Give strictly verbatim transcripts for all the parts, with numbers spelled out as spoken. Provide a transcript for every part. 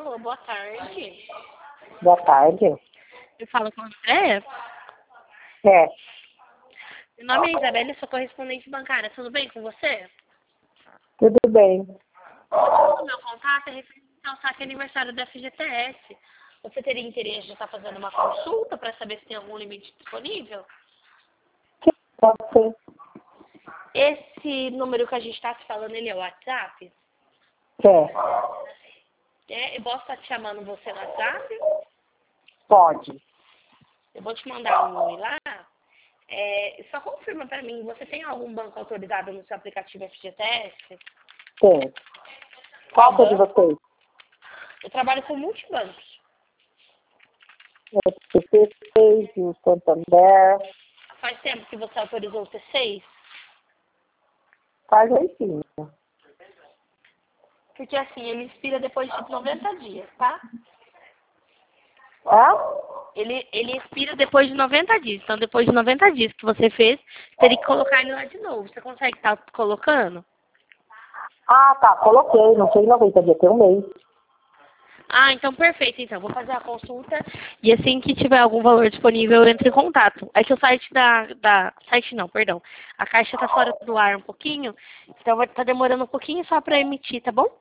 Alô, boa tarde. Boa tarde. Eu falo com a Andréia. É, Meu nome é Isabela, sou correspondente bancária. Tudo bem com você? tudo bem. O meu contato é referente ao saque aniversário da F G T S. Você teria interesse de estar fazendo uma consulta para saber se tem algum limite disponível? Pode ser. Esse número que a gente está se falando, ele é o WhatsApp? Quer? É, eu posso estar te chamando você no WhatsApp? Pode. Eu vou te mandar um oi lá. É, só confirma para mim, você tem algum banco autorizado no seu aplicativo F G T S? Tem. Qual Qual que é de banco? vocês? Eu trabalho com multibancos. O P seis, o Santander. Faz tempo que você autorizou o T seis? Faz aí sim. Porque assim, ele expira depois de noventa dias, tá? Hã? Ele, ele expira depois de noventa dias. Então, depois de noventa dias que você fez, teria que colocar ele lá de novo. Você consegue estar colocando? Ah, tá. Coloquei. Não tem noventa dias, tem um mês. Ah, então perfeito. Então, vou fazer a consulta e assim que tiver algum valor disponível, eu entro em contato. É que o site da... da site não, perdão. A caixa tá fora do ar um pouquinho, então vai estar demorando um pouquinho só para emitir, tá bom?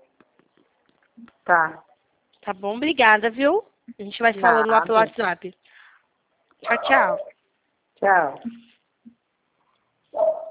Tá. Tá bom, obrigada, viu? A gente vai se falando lá pelo Nada. WhatsApp. Tchau, tchau. Tchau.